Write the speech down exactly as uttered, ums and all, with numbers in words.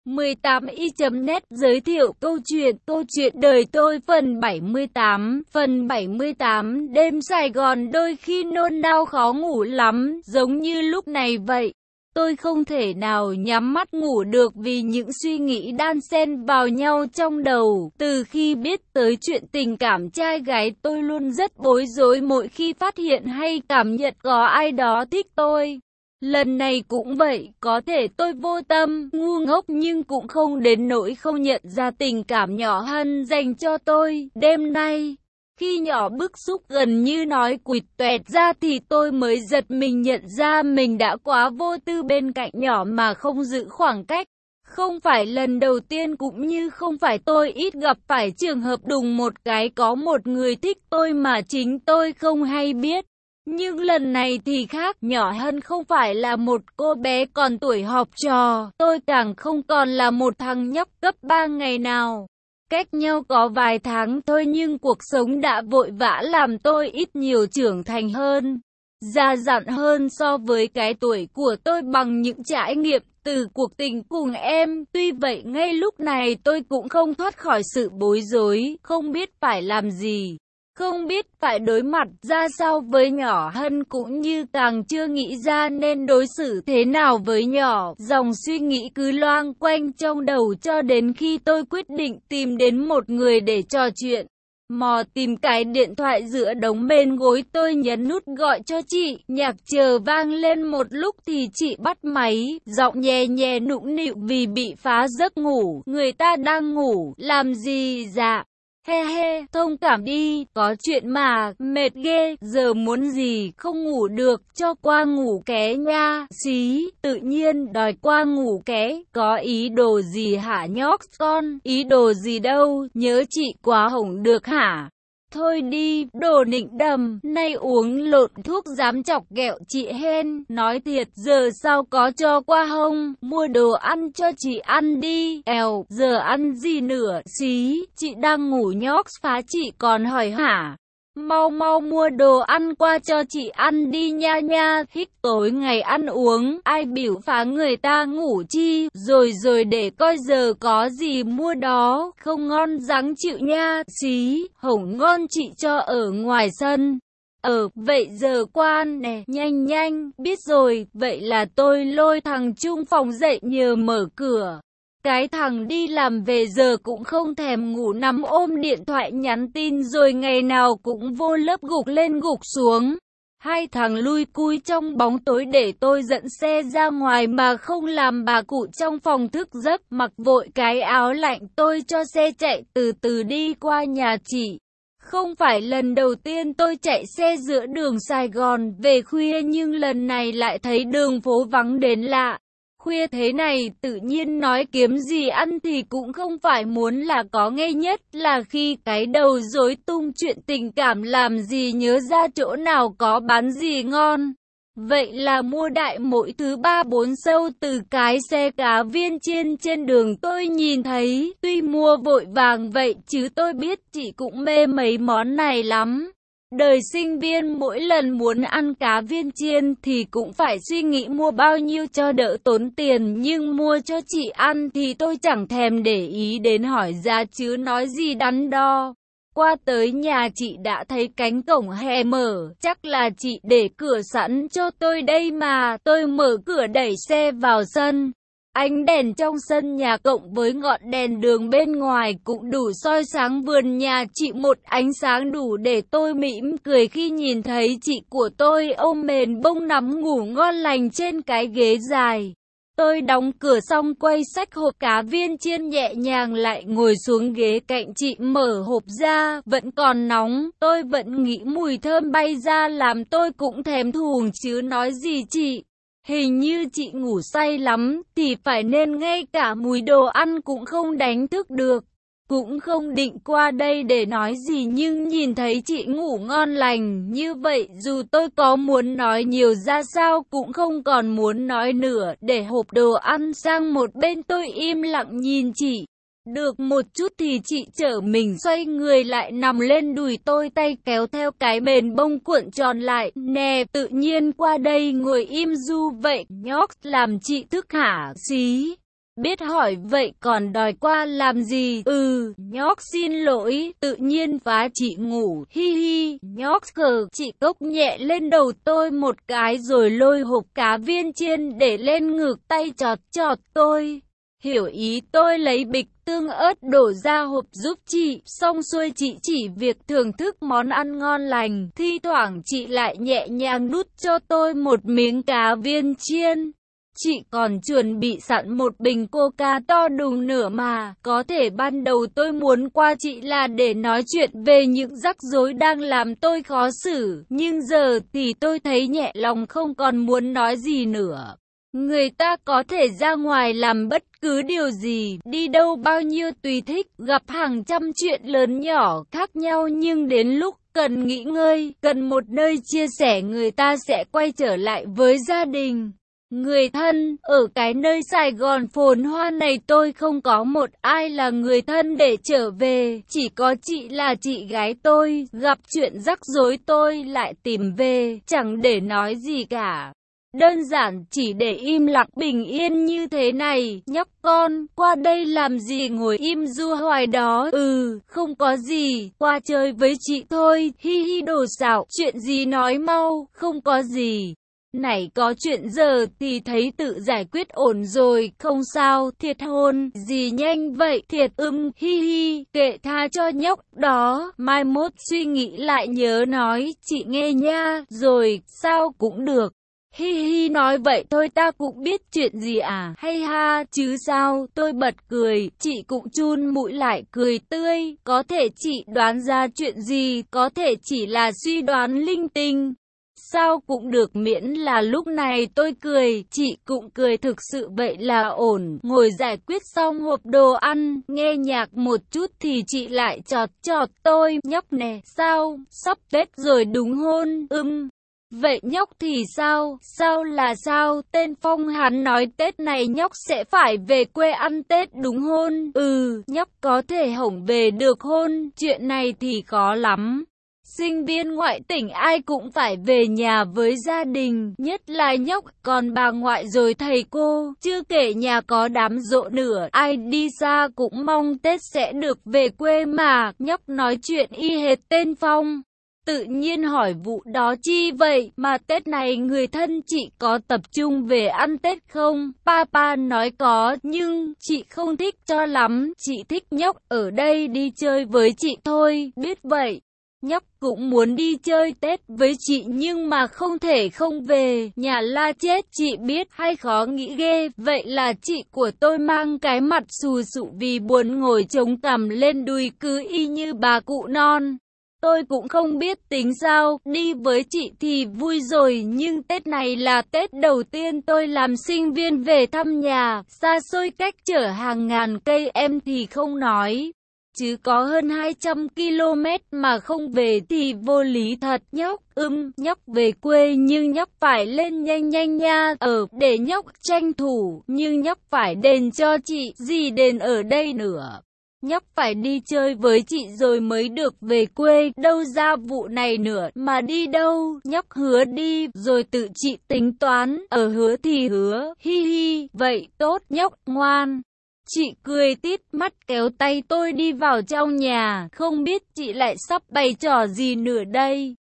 mười tám y chấm net giới thiệu câu chuyện Câu chuyện đời tôi phần bảy mươi tám. Phần bảy mươi tám. Đêm Sài Gòn đôi khi nôn nao khó ngủ lắm, giống như lúc này vậy. Tôi không thể nào nhắm mắt ngủ được vì những suy nghĩ đan xen vào nhau trong đầu. Từ khi biết tới chuyện tình cảm trai gái, tôi luôn rất bối rối mỗi khi phát hiện hay cảm nhận có ai đó thích tôi. Lần này cũng vậy, có thể tôi vô tâm, ngu ngốc nhưng cũng không đến nỗi không nhận ra tình cảm nhỏ Hân dành cho tôi. Đêm nay, khi nhỏ bức xúc gần như nói quỵt toẹt ra thì tôi mới giật mình nhận ra mình đã quá vô tư bên cạnh nhỏ mà không giữ khoảng cách. Không phải lần đầu tiên cũng như không phải tôi ít gặp phải trường hợp đùng một cái có một người thích tôi mà chính tôi không hay biết. Nhưng lần này thì khác, nhỏ Hân không phải là một cô bé còn tuổi học trò, tôi càng không còn là một thằng nhóc cấp ba ngày nào. Cách nhau có vài tháng thôi nhưng cuộc sống đã vội vã làm tôi ít nhiều trưởng thành hơn, già dặn hơn so với cái tuổi của tôi bằng những trải nghiệm từ cuộc tình cùng em. Tuy vậy ngay lúc này tôi cũng không thoát khỏi sự bối rối, không biết phải làm gì. Không biết phải đối mặt ra sao với nhỏ Hân cũng như càng chưa nghĩ ra nên đối xử thế nào với nhỏ. Dòng suy nghĩ cứ loang quanh trong đầu cho đến khi tôi quyết định tìm đến một người để trò chuyện. Mò tìm cái điện thoại giữa đống bên gối, tôi nhấn nút gọi cho chị. Nhạc chờ vang lên một lúc thì chị bắt máy, giọng nhẹ nhẹ nũng nịu vì bị phá giấc ngủ. Người ta đang ngủ, làm gì dạ? He he, thông cảm đi, có chuyện mà, mệt ghê, giờ muốn gì, không ngủ được, cho qua ngủ ké nha, xí, tự nhiên đòi qua ngủ ké, có ý đồ gì hả nhóc con, ý đồ gì đâu, nhớ chị quá hổng được hả? Thôi đi, đồ nịnh đầm, nay uống lộn thuốc dám chọc ghẹo chị hen, nói thiệt giờ sao có cho qua không, mua đồ ăn cho chị ăn đi, èo, giờ ăn gì nữa, xí, chị đang ngủ nhóc phá chị còn hỏi hả? Mau mau mua đồ ăn qua cho chị ăn đi nha nha, hít tối ngày ăn uống, ai biểu phá người ta ngủ chi, rồi rồi để coi giờ có gì mua đó, không ngon ráng chịu nha, xí, hổng ngon chị cho ở ngoài sân. Ờ, vậy giờ quan nè, nhanh nhanh, biết rồi, vậy là tôi lôi thằng Trung phòng dậy nhờ mở cửa. Cái thằng đi làm về giờ cũng không thèm ngủ, nằm ôm điện thoại nhắn tin rồi ngày nào cũng vô lớp gục lên gục xuống. Hai thằng lui cui trong bóng tối để tôi dẫn xe ra ngoài mà không làm bà cụ trong phòng thức giấc. Mặc vội cái áo lạnh tôi cho xe chạy từ từ đi qua nhà chị. Không phải lần đầu tiên tôi chạy xe giữa đường Sài Gòn về khuya nhưng lần này lại thấy đường phố vắng đến lạ. Khuya thế này tự nhiên nói kiếm gì ăn thì cũng không phải muốn là có, ngay nhất là khi cái đầu rối tung chuyện tình cảm làm gì nhớ ra chỗ nào có bán gì ngon. Vậy là mua đại mỗi thứ ba bốn sâu từ cái xe cá viên chiên trên đường tôi nhìn thấy. Tuy mua vội vàng vậy chứ tôi biết chị cũng mê mấy món này lắm. Đời sinh viên mỗi lần muốn ăn cá viên chiên thì cũng phải suy nghĩ mua bao nhiêu cho đỡ tốn tiền, nhưng mua cho chị ăn thì tôi chẳng thèm để ý đến hỏi giá chứ nói gì đắn đo. Qua tới nhà chị đã thấy cánh cổng hè mở, chắc là chị để cửa sẵn cho tôi đây mà. Tôi mở cửa đẩy xe vào sân. Ánh đèn trong sân nhà cộng với ngọn đèn đường bên ngoài cũng đủ soi sáng vườn nhà chị, một ánh sáng đủ để tôi mỉm cười khi nhìn thấy chị của tôi ôm mền bông nằm ngủ ngon lành trên cái ghế dài. Tôi đóng cửa xong quay xách hộp cá viên chiên nhẹ nhàng lại ngồi xuống ghế cạnh chị, mở hộp ra, vẫn còn nóng, tôi vẫn nghĩ mùi thơm bay ra làm tôi cũng thèm thuồng chứ nói gì chị. Hình như chị ngủ say lắm, thì phải nên ngay cả mùi đồ ăn cũng không đánh thức được. Cũng không định qua đây để nói gì nhưng nhìn thấy chị ngủ ngon lành như vậy, dù tôi có muốn nói nhiều ra sao cũng không còn muốn nói nữa. Để hộp đồ ăn sang một bên tôi im lặng nhìn chị. Được một chút thì chị chở mình xoay người lại nằm lên đùi tôi, tay kéo theo cái mền bông cuộn tròn lại. Nè, tự nhiên qua đây ngồi im du vậy nhóc, làm chị thức hả? Xí. Biết hỏi vậy còn đòi qua làm gì? Ừ, nhóc xin lỗi, tự nhiên phá chị ngủ, hi hi, nhóc cờ, chị cốc nhẹ lên đầu tôi một cái rồi lôi hộp cá viên chiên để lên ngực tay chọt chọt tôi. Hiểu ý tôi lấy bịch tương ớt đổ ra hộp giúp chị, xong xuôi chị chỉ việc thưởng thức món ăn ngon lành, thi thoảng chị lại nhẹ nhàng đút cho tôi một miếng cá viên chiên. Chị còn chuẩn bị sẵn một bình coca to đủ nửa mà, có thể ban đầu tôi muốn qua chị là để nói chuyện về những rắc rối đang làm tôi khó xử, nhưng giờ thì tôi thấy nhẹ lòng không còn muốn nói gì nữa. Người ta có thể ra ngoài làm bất cứ điều gì, đi đâu bao nhiêu tùy thích, gặp hàng trăm chuyện lớn nhỏ khác nhau nhưng đến lúc cần nghỉ ngơi, cần một nơi chia sẻ người ta sẽ quay trở lại với gia đình. Người thân, ở cái nơi Sài Gòn phồn hoa này tôi không có một ai là người thân để trở về, chỉ có chị là chị gái tôi, gặp chuyện rắc rối tôi lại tìm về, chẳng để nói gì cả. Đơn giản chỉ để im lặng bình yên như thế này, nhóc con, qua đây làm gì ngồi im du hoài đó, ừ, không có gì, qua chơi với chị thôi, hi hi đồ xạo, chuyện gì nói mau, không có gì. Này có chuyện giờ thì thấy tự giải quyết ổn rồi, không sao, thiệt hôn, gì nhanh vậy, thiệt ưng, hi hi, kệ tha cho nhóc đó, mai mốt suy nghĩ lại nhớ nói, chị nghe nha, rồi, sao cũng được. Hi hi nói vậy thôi ta cũng biết chuyện gì à, hay ha, chứ sao, tôi bật cười, chị cũng chun mũi lại cười tươi, có thể chị đoán ra chuyện gì, có thể chỉ là suy đoán linh tinh. Sao cũng được miễn là lúc này tôi cười, chị cũng cười thực sự vậy là ổn, ngồi giải quyết xong hộp đồ ăn, nghe nhạc một chút thì chị lại chọt chọt tôi, nhóc nè, sao, sắp Tết rồi đúng hôn, ưm. Vậy nhóc thì sao, sao là sao, tên Phong hắn nói Tết này nhóc sẽ phải về quê ăn Tết đúng hôn, ừ, nhóc có thể hổng về được hôn, chuyện này thì khó lắm. Sinh viên ngoại tỉnh ai cũng phải về nhà với gia đình, nhất là nhóc, còn bà ngoại rồi thầy cô, chưa kể nhà có đám giỗ nữa, ai đi xa cũng mong Tết sẽ được về quê mà, nhóc nói chuyện y hệt tên Phong. Tự nhiên hỏi vụ đó chi vậy, mà Tết này người thân chị có tập trung về ăn Tết không? Papa nói có, nhưng chị không thích cho lắm, chị thích nhóc ở đây đi chơi với chị thôi, biết vậy. Nhóc cũng muốn đi chơi Tết với chị nhưng mà không thể không về, nhà la chết chị biết hay khó nghĩ ghê, vậy là chị của tôi mang cái mặt xù xụ vì buồn ngồi chống cằm lên đùi cứ y như bà cụ non. Tôi cũng không biết tính sao, đi với chị thì vui rồi nhưng Tết này là Tết đầu tiên tôi làm sinh viên về thăm nhà, xa xôi cách chở hàng ngàn cây em thì không nói. Chứ có hơn hai trăm ki lô mét mà không về thì vô lý thật nhóc, ưm, nhóc về quê nhưng nhóc phải lên nhanh nhanh nha, ở, để nhóc tranh thủ, nhưng nhóc phải đền cho chị, gì đền ở đây nữa. Nhóc phải đi chơi với chị rồi mới được về quê, đâu ra vụ này nữa, mà đi đâu, nhóc hứa đi, rồi tự chị tính toán, ở hứa thì hứa, hi hi, vậy tốt, nhóc ngoan. Chị cười tít mắt kéo tay tôi đi vào trong nhà, không biết chị lại sắp bày trò gì nữa đây.